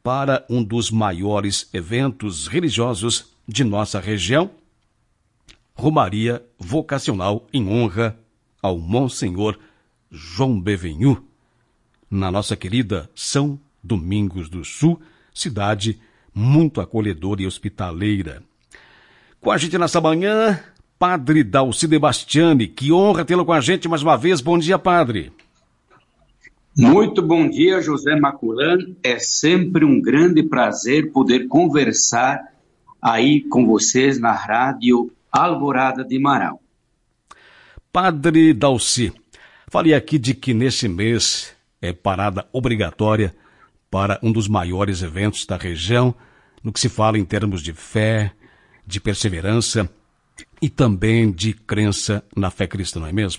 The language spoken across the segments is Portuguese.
para um dos maiores eventos religiosos de nossa região, Romaria Vocacional em honra ao Monsenhor João Bevenhu, na nossa querida São Domingos do Sul, cidade muito acolhedora e hospitaleira. Com a gente nessa manhã, Padre Dalci Bastiani, que honra tê-lo com a gente mais uma vez. Bom dia, Padre. Muito bom dia, José Maculan. É sempre um grande prazer poder conversar aí com vocês na Rádio Alvorada de Marão. Padre Dalci, falei aqui de que nesse mês é parada obrigatória para um dos maiores eventos da região, no que se fala em termos de fé, de perseverança e também de crença na fé cristã, não é mesmo?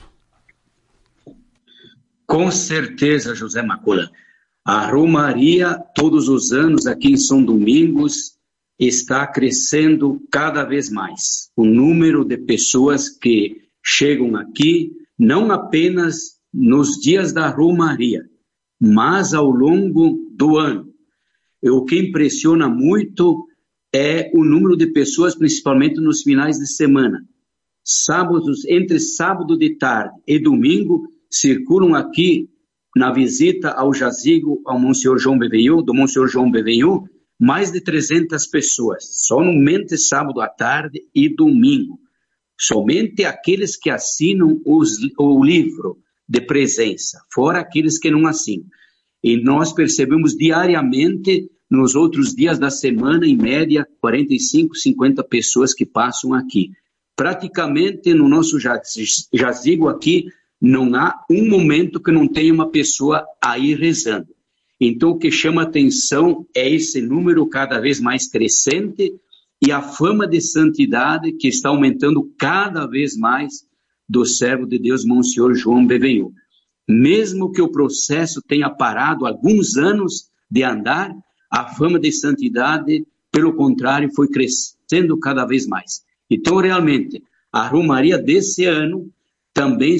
Com certeza, José Maculan. A Romaria, todos os anos aqui em São Domingos, está crescendo cada vez mais. O número de pessoas que chegam aqui, não apenas nos dias da Romaria, mas ao longo do ano. O que impressiona muito é o número de pessoas, principalmente nos finais de semana. Sábados, entre sábado de tarde e domingo, circulam aqui na visita ao jazigo ao Monsenhor João Bevenhu, do Monsenhor João Bevenhu, mais de 300 pessoas, somente sábado à tarde e domingo. Somente aqueles que assinam o livro de presença, fora aqueles que não assinam. E nós percebemos diariamente, nos outros dias da semana, em média, 45, 50 pessoas que passam aqui. Praticamente no nosso jazigo aqui, não há um momento que não tenha uma pessoa aí rezando. Então, o que chama atenção é esse número cada vez mais crescente e a fama de santidade que está aumentando cada vez mais do servo de Deus, Monsenhor João Bevenhu. Mesmo que o processo tenha parado alguns anos de andar, a fama de santidade, pelo contrário, foi crescendo cada vez mais. Então, realmente, a Romaria desse ano também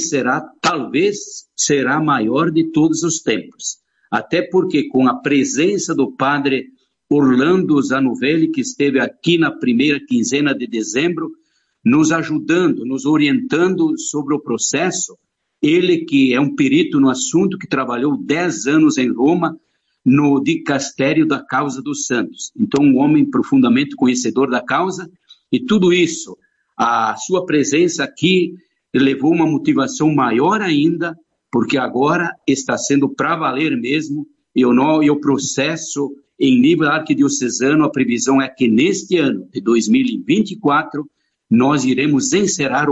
talvez será a maior de todos os tempos. Até porque com a presença do padre Orlando Zanovelli, que esteve aqui na primeira quinzena de dezembro, nos ajudando, nos orientando sobre o processo, ele que é um perito no assunto, que trabalhou 10 anos em Roma, no dicastério da causa dos santos. Então, um homem profundamente conhecedor da causa, e tudo isso, a sua presença aqui, levou uma motivação maior ainda, porque agora está sendo para valer mesmo, e o processo em nível arquidiocesano, a previsão é que neste ano de 2024, nós iremos encerrar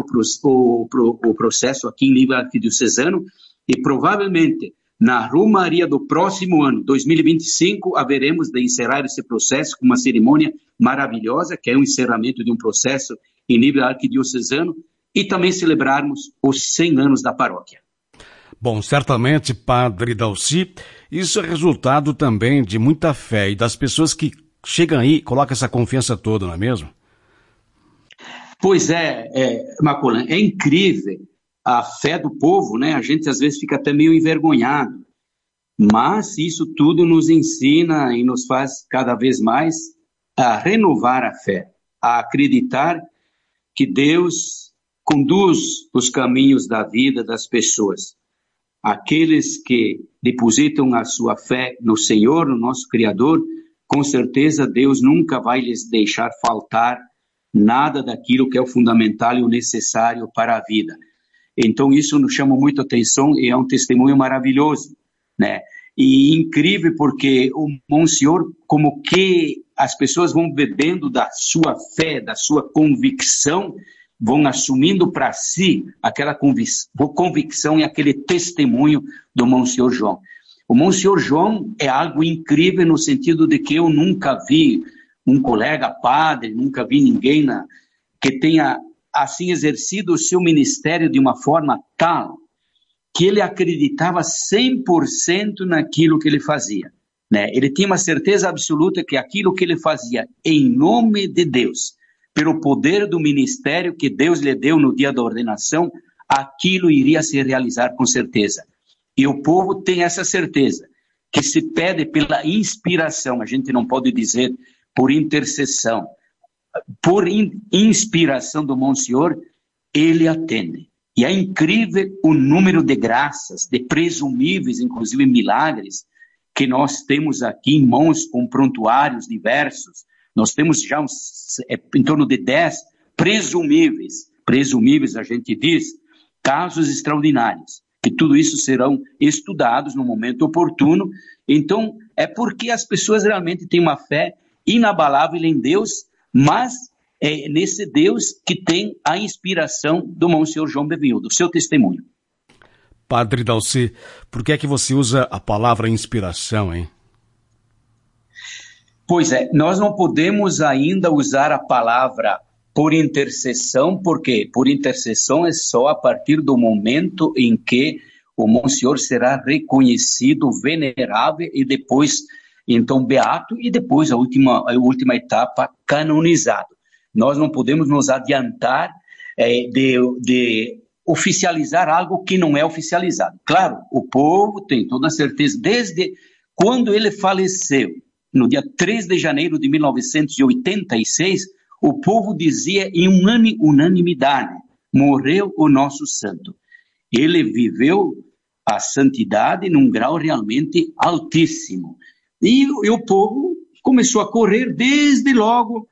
o processo aqui em nível arquidiocesano, e provavelmente na Romaria do próximo ano, 2025, haveremos de encerrar esse processo com uma cerimônia maravilhosa, que é o encerramento de um processo em nível arquidiocesano, e também celebrarmos os 100 anos da paróquia. Bom, certamente, Padre Dalci, isso é resultado também de muita fé e das pessoas que chegam aí e colocam essa confiança toda, não é mesmo? Pois Maculan, é incrível a fé do povo, né? A gente às vezes fica até meio envergonhado, mas isso tudo nos ensina e nos faz cada vez mais a renovar a fé, a acreditar que Deus conduz os caminhos da vida das pessoas. Aqueles que depositam a sua fé no Senhor, no nosso Criador, com certeza Deus nunca vai lhes deixar faltar nada daquilo que é o fundamental e o necessário para a vida. Então isso nos chama muito a atenção e é um testemunho maravilhoso, né? E incrível porque o Monsenhor, como que as pessoas vão bebendo da sua fé, da sua convicção, vão assumindo para si aquela convicção e aquele testemunho do Monsenhor João. O Monsenhor João é algo incrível no sentido de que eu nunca vi um colega padre, nunca vi ninguém que tenha assim exercido o seu ministério de uma forma tal que ele acreditava 100% naquilo que ele fazia, né? Ele tinha uma certeza absoluta que aquilo que ele fazia em nome de Deus, pelo poder do ministério que Deus lhe deu no dia da ordenação, aquilo iria se realizar com certeza. E o povo tem essa certeza, que se pede pela inspiração, a gente não pode dizer por intercessão, por inspiração do Monsenhor, ele atende. E é incrível o número de graças, de presumíveis, inclusive milagres, que nós temos aqui em mãos com prontuários diversos. Nós temos já em torno de 10 presumíveis, a gente diz, casos extraordinários, que tudo isso serão estudados no momento oportuno. Então, é porque as pessoas realmente têm uma fé inabalável em Deus, mas é nesse Deus que tem a inspiração do Monsenhor João Bevinho, do seu testemunho. Padre Dalcy, por que é que você usa a palavra inspiração, hein? Pois é, nós não podemos ainda usar a palavra por intercessão, porque por intercessão é só a partir do momento em que o Monsenhor será reconhecido, venerável e depois, então, beato e depois a última etapa, canonizado. Nós não podemos nos adiantar de oficializar algo que não é oficializado. Claro, o povo tem toda a certeza, desde quando ele faleceu, no dia 3 de janeiro de 1986, o povo dizia em unanimidade, morreu o nosso santo. Ele viveu a santidade num grau realmente altíssimo. E o povo começou a correr desde logo,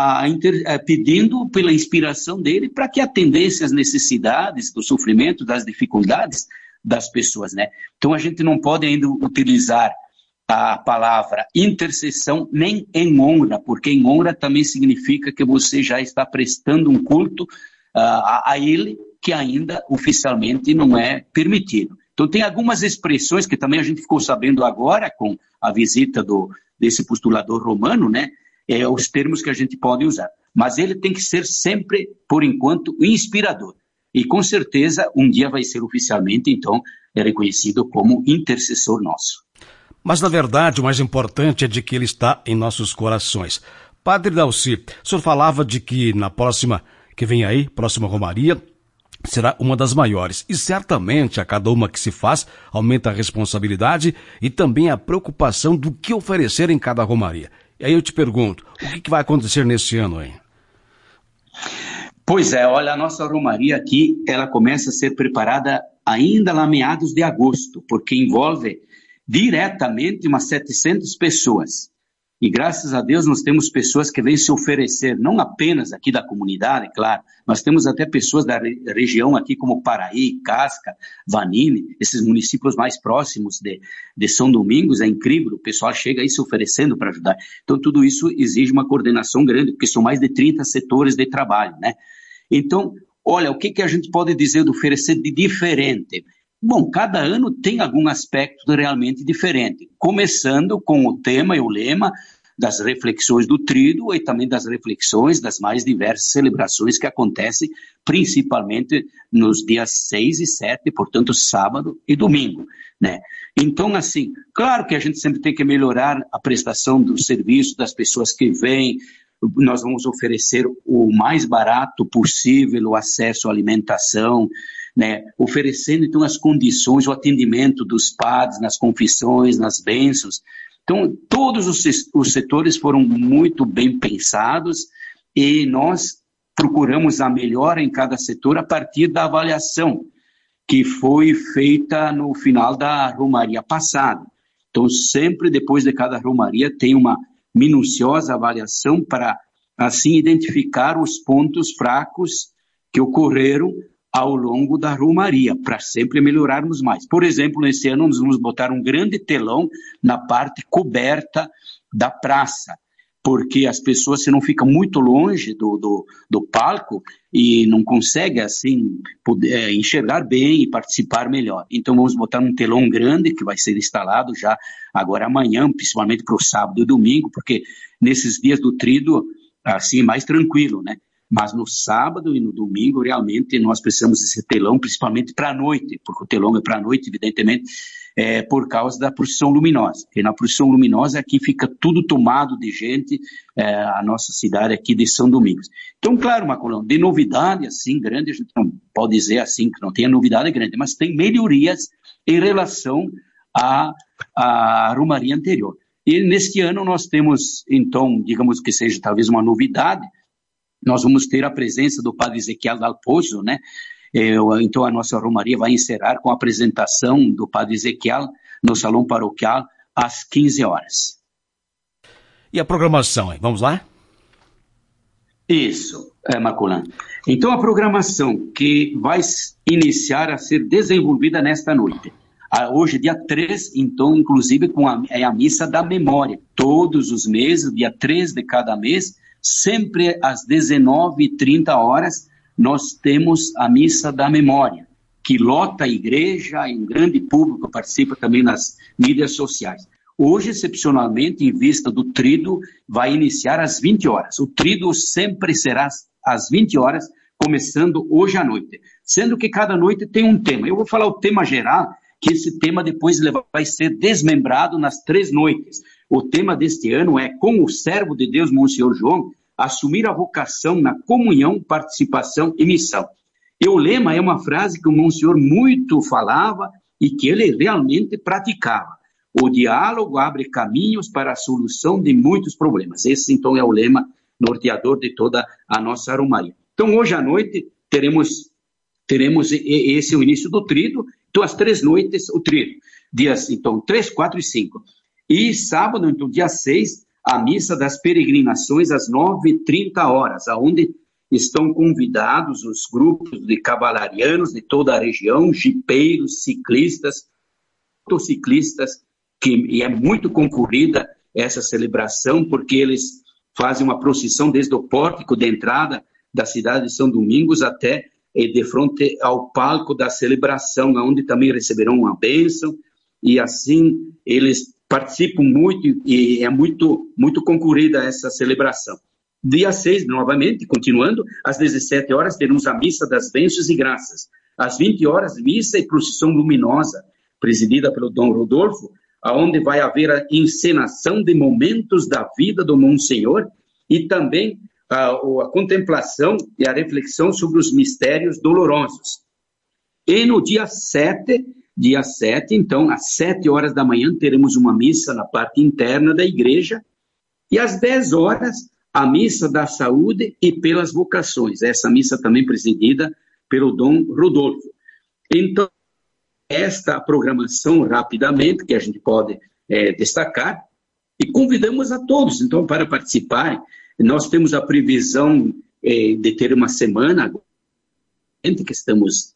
pedindo pela inspiração dele para que atendesse às necessidades, do sofrimento, das dificuldades das pessoas, né? Então a gente não pode ainda utilizar a palavra intercessão nem em honra, porque em honra também significa que você já está prestando um culto a ele que ainda oficialmente não é permitido. Então tem algumas expressões que também a gente ficou sabendo agora com a visita desse postulador romano, né? Os termos que a gente pode usar. Mas ele tem que ser sempre, por enquanto, inspirador. E com certeza um dia vai ser oficialmente, então, reconhecido como intercessor nosso. Mas, na verdade, o mais importante é de que ele está em nossos corações. Padre Dalcy, o senhor falava de que na próxima, que vem aí, próxima Romaria, será uma das maiores. E certamente, a cada uma que se faz, aumenta a responsabilidade e também a preocupação do que oferecer em cada Romaria. E aí eu te pergunto, o que vai acontecer neste ano, hein? Pois é, olha, a nossa Romaria aqui, ela começa a ser preparada ainda lá meados de agosto, porque envolve diretamente umas 700 pessoas. E graças a Deus nós temos pessoas que vêm se oferecer, não apenas aqui da comunidade, claro, mas temos até pessoas da região aqui como Paraí, Casca, Vanini, esses municípios mais próximos de São Domingos. É incrível, o pessoal chega aí se oferecendo para ajudar. Então tudo isso exige uma coordenação grande, porque são mais de 30 setores de trabalho, né? Então, olha, o que a gente pode dizer de oferecer de diferente? Bom, cada ano tem algum aspecto realmente diferente, começando com o tema e o lema das reflexões do Tríduo e também das reflexões das mais diversas celebrações que acontecem principalmente nos dias 6 e 7, portanto sábado e domingo, né? Então, assim, claro que a gente sempre tem que melhorar a prestação do serviço das pessoas que vêm. Nós vamos oferecer o mais barato possível o acesso à alimentação, né, oferecendo então as condições, o atendimento dos padres nas confissões, nas bênçãos. Então, todos os setores foram muito bem pensados e nós procuramos a melhora em cada setor a partir da avaliação que foi feita no final da Romaria passada. Então, sempre depois de cada Romaria tem uma minuciosa avaliação para, assim, identificar os pontos fracos que ocorreram ao longo da Romaria, para sempre melhorarmos mais. Por exemplo, nesse ano nós vamos botar um grande telão na parte coberta da praça, porque as pessoas, se não ficam muito longe do palco e não conseguem, assim, poder enxergar bem e participar melhor. Então vamos botar um telão grande que vai ser instalado já agora amanhã, principalmente para o sábado e domingo, porque nesses dias do Tríduo, assim, mais tranquilo, né? Mas no sábado e no domingo, realmente, nós precisamos desse telão, principalmente para a noite, porque o telão é para a noite, evidentemente, por causa da procissão luminosa. E na procissão luminosa aqui fica tudo tomado de gente, a nossa cidade aqui de São Domingos. Então, claro, Maculão, de novidade assim grande, a gente não pode dizer assim que não tenha novidade grande, mas tem melhorias em relação à romaria anterior. E neste ano nós temos, então, digamos que seja talvez uma novidade, nós vamos ter a presença do padre Ezequiel Dalpozo, né? Então a nossa romaria vai encerrar com a apresentação do padre Ezequiel no salão paroquial às 15 horas. E a programação, hein? Vamos lá? Isso, Maculan. Então, a programação que vai iniciar a ser desenvolvida nesta noite. Hoje, dia 3, então, inclusive, com a missa da memória. Todos os meses, dia 3 de cada mês, sempre às 19h30, nós temos a missa da memória, que lota a igreja, em grande público, participa também nas mídias sociais. Hoje, excepcionalmente, em vista do tríduo, vai iniciar às 20 horas. O tríduo sempre será às 20 horas, começando hoje à noite. Sendo que cada noite tem um tema. Eu vou falar o tema geral, que esse tema depois vai ser desmembrado nas 3 noites. O tema deste ano é como o servo de Deus, Monsenhor João, assumir a vocação na comunhão, participação e missão. E o lema é uma frase que o Monsenhor muito falava e que ele realmente praticava. O diálogo abre caminhos para a solução de muitos problemas. Esse, então, é o lema norteador de toda a nossa romaria. Então, hoje à noite, teremos esse o início do tríduo. Então, às 3 noites, o tríduo. Dias, então, 3, 4 e 5. E sábado, então, dia 6, a missa das peregrinações, às 9h30, onde estão convidados os grupos de cavalarianos de toda a região, jipeiros, ciclistas, motociclistas, e é muito concorrida essa celebração, porque eles fazem uma procissão desde o pórtico de entrada da cidade de São Domingos até de frente ao palco da celebração, onde também receberão uma bênção, e assim eles participam muito, e é muito, muito concorrida essa celebração. Dia 6, novamente, continuando, às 17 horas, teremos a missa das bênçãos e graças. Às 20 horas, missa e procissão luminosa, presidida pelo Dom Rodolfo, onde vai haver a encenação de momentos da vida do Monsenhor e também a contemplação e a reflexão sobre os mistérios dolorosos. E no dia 7, então, às 7 horas da manhã, teremos uma missa na parte interna da igreja e às 10 horas, a missa da saúde e pelas vocações. Essa missa também presidida pelo Dom Rodolfo. Então, esta programação rapidamente, que a gente pode destacar, e convidamos a todos, então, para participarem. Nós temos a previsão de ter uma semana, que estamos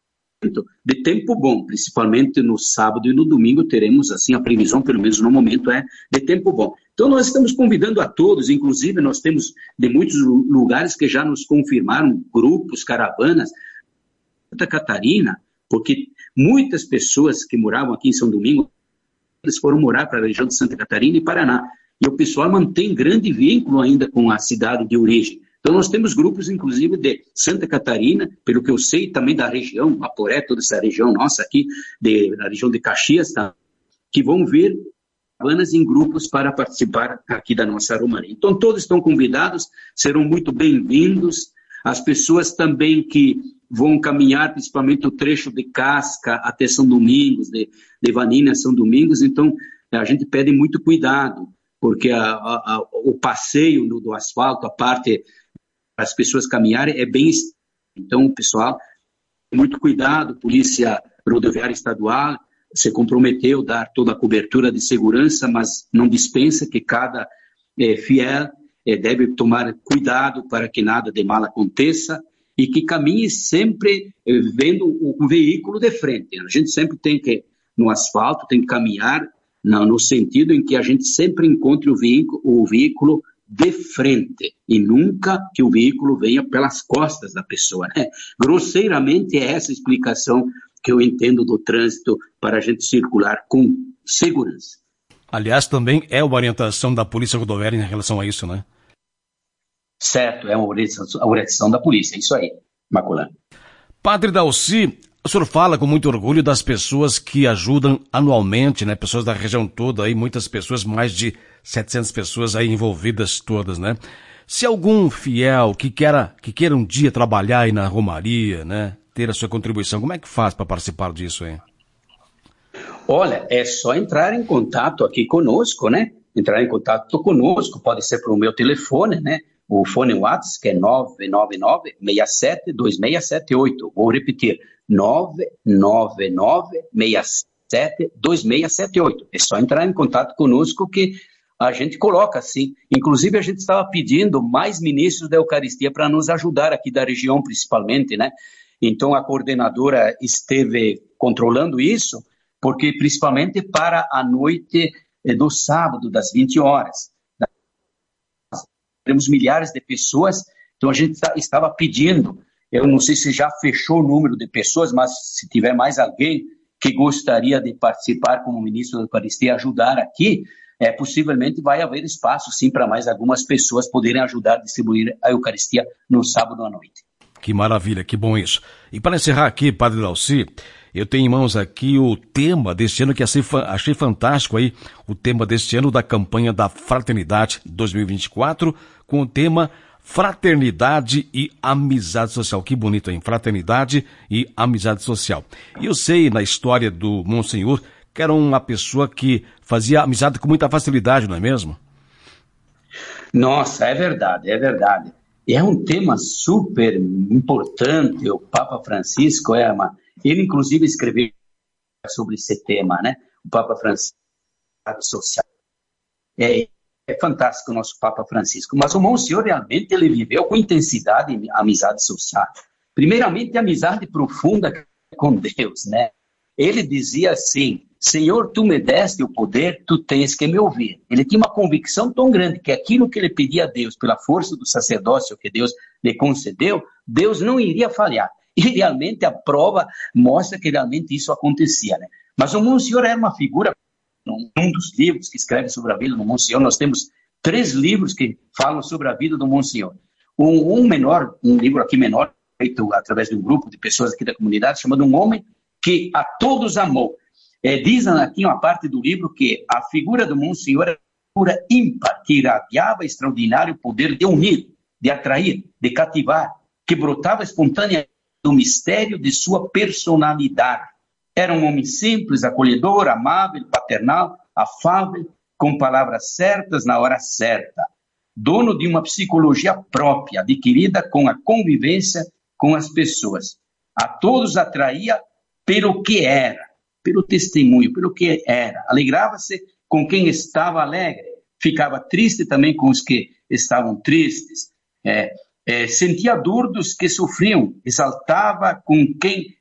de tempo bom, principalmente no sábado e no domingo teremos, assim, a previsão, pelo menos no momento, é de tempo bom. Então, nós estamos convidando a todos, inclusive nós temos de muitos lugares que já nos confirmaram, grupos, caravanas, Santa Catarina, porque muitas pessoas que moravam aqui em São Domingos, eles foram morar para a região de Santa Catarina e Paraná. E o pessoal mantém grande vínculo ainda com a cidade de origem. Então nós temos grupos, inclusive, de Santa Catarina, pelo que eu sei, também da região, Aporé, toda essa região nossa aqui, da região de Caxias, tá? Que vão vir caravanas em grupos para participar aqui da nossa romaria. Então todos estão convidados, serão muito bem-vindos. As pessoas também que vão caminhar, principalmente o trecho de Casca até São Domingos, de Vanina a São Domingos, então a gente pede muito cuidado, porque o passeio do asfalto, a parte para as pessoas caminharem, é bem... Então, pessoal, muito cuidado, Polícia Rodoviária Estadual se comprometeu a dar toda a cobertura de segurança, mas não dispensa que cada fiel deve tomar cuidado para que nada de mal aconteça e que caminhe sempre vendo o veículo de frente. A gente sempre tem que, no asfalto, tem que caminhar no sentido em que a gente sempre encontre o veículo de frente e nunca que o veículo venha pelas costas da pessoa, né? Grosseiramente é essa a explicação que eu entendo do trânsito para a gente circular com segurança. Aliás, também é uma orientação da Polícia Rodoviária em relação a isso, né? Certo, é uma orientação da polícia, isso aí, Maculano. Padre Dalci, o senhor fala com muito orgulho das pessoas que ajudam anualmente, né? Pessoas da região toda, aí, muitas pessoas, mais de 700 pessoas aí envolvidas todas, né? Se algum fiel que queira um dia trabalhar aí na Romaria, né? Ter a sua contribuição, como é que faz para participar disso aí? Olha, é só entrar em contato aqui conosco, né? Entrar em contato conosco, pode ser pelo meu telefone, né? O fone WhatsApp, que é 999-672678. Vou repetir, 999-672678. É só entrar em contato conosco que a gente coloca assim. Inclusive, a gente estava pedindo mais ministros da Eucaristia para nos ajudar aqui da região, principalmente, né? Então, a coordenadora esteve controlando isso, porque principalmente para a noite do sábado, das 20 horas. Temos milhares de pessoas, então a gente estava pedindo, eu não sei se já fechou o número de pessoas, mas se tiver mais alguém que gostaria de participar como ministro da Eucaristia, ajudar aqui, possivelmente vai haver espaço sim para mais algumas pessoas poderem ajudar a distribuir a Eucaristia no sábado à noite. Que maravilha, que bom isso. E para encerrar aqui, Padre Dalcy, eu tenho em mãos aqui o tema deste ano, que achei fantástico aí, o tema deste ano da campanha da Fraternidade 2024, com o tema Fraternidade e Amizade Social. Que bonito, hein? Fraternidade e Amizade Social. E eu sei, na história do Monsenhor, que era uma pessoa que fazia amizade com muita facilidade, não é mesmo? Nossa, é verdade, é verdade. É um tema super importante, o Papa Francisco ele inclusive escreveu sobre esse tema, né? O Papa Francisco, social. É fantástico o nosso Papa Francisco, mas o Monsenhor realmente ele viveu com intensidade a amizade social. Primeiramente, a amizade profunda com Deus, né? Ele dizia assim: Senhor, tu me deste o poder, tu tens que me ouvir. Ele tinha uma convicção tão grande que aquilo que ele pedia a Deus, pela força do sacerdócio que Deus lhe concedeu, Deus não iria falhar. E realmente a prova mostra que realmente isso acontecia, né? Mas o Monsenhor era uma figura, um dos livros que escreve sobre a vida do Monsenhor, nós temos 3 livros que falam sobre a vida do Monsenhor. Um livro aqui menor, feito através de um grupo de pessoas aqui da comunidade, chamado Um Homem que a Todos Amou. Diz aqui uma parte do livro que a figura do Monsenhor era uma figura ímpar, que irradiava extraordinário poder de unir, de atrair, de cativar, que brotava espontaneamente do mistério de sua personalidade. Era um homem simples, acolhedor, amável, paternal, afável, com palavras certas na hora certa. Dono de uma psicologia própria, adquirida com a convivência com as pessoas. A todos atraía pelo que era, pelo testemunho, pelo que era. Alegrava-se com quem estava alegre, ficava triste também com os que estavam tristes. Sentia dor dos que sofriam, exultava com quem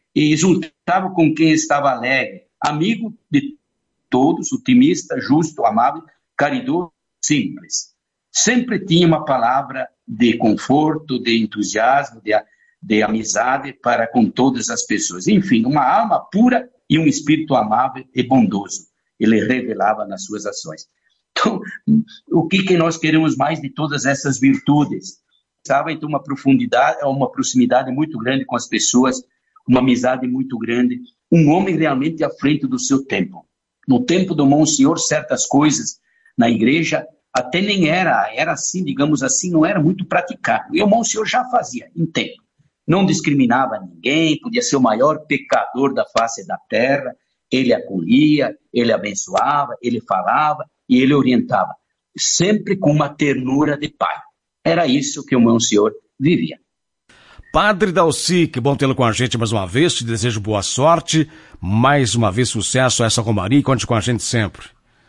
estava alegre. Amigo de todos, otimista, justo, amável, caridoso, simples. Sempre tinha uma palavra de conforto, de entusiasmo, de amizade para com todas as pessoas. Enfim, uma alma pura e um espírito amável e bondoso. Ele revelava nas suas ações. Então, o que nós queremos mais de todas essas virtudes? Sabe, então, uma profundidade, uma proximidade muito grande com as pessoas, uma amizade muito grande, um homem realmente à frente do seu tempo. No tempo do Monsenhor, certas coisas na igreja até nem era assim, digamos assim, não era muito praticado. E o Monsenhor já fazia, em tempo. Não discriminava ninguém, podia ser o maior pecador da face da terra, ele acolhia, ele abençoava, ele falava e ele orientava, sempre com uma ternura de pai. Era isso que o Monsenhor vivia. Padre Dalcy, que bom tê-lo com a gente mais uma vez, te desejo boa sorte, mais uma vez sucesso a essa romaria e conte com a gente sempre.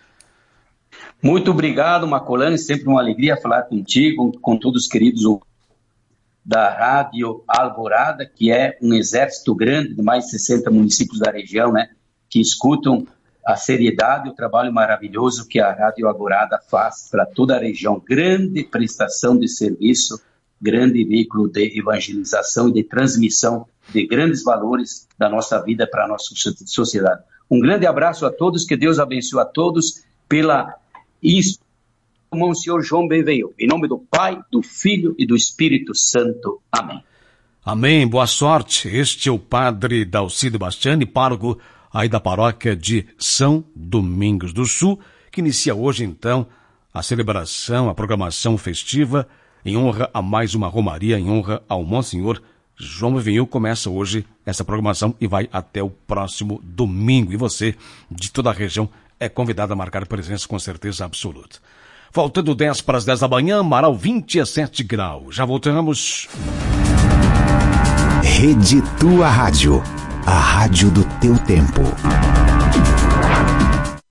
Muito obrigado, Macolani, sempre uma alegria falar contigo, com todos os queridos da Rádio Alvorada, que é um exército grande de mais de 60 municípios da região, né, que escutam a seriedade e o trabalho maravilhoso que a Rádio Alvorada faz para toda a região. Grande prestação de serviço, grande veículo de evangelização e de transmissão de grandes valores da nossa vida para a nossa sociedade. Um grande abraço a todos, que Deus abençoe a todos pela Monsenhor João Beveio, em nome do Pai, do Filho e do Espírito Santo. Amém. Amém, boa sorte. Este é o Padre Dalcy de Bastiani, pároco aí da paróquia de São Domingos do Sul, que inicia hoje, então, a celebração, a programação festiva, em honra a mais uma romaria, em honra ao Monsenhor João Bevinho começa hoje essa programação e vai até o próximo domingo. E você, de toda a região, é convidado a marcar presença com certeza absoluta. Faltando 10 para as 10 da manhã, Amaral 27 graus. Já voltamos. Rede Tua Rádio, a rádio do teu tempo.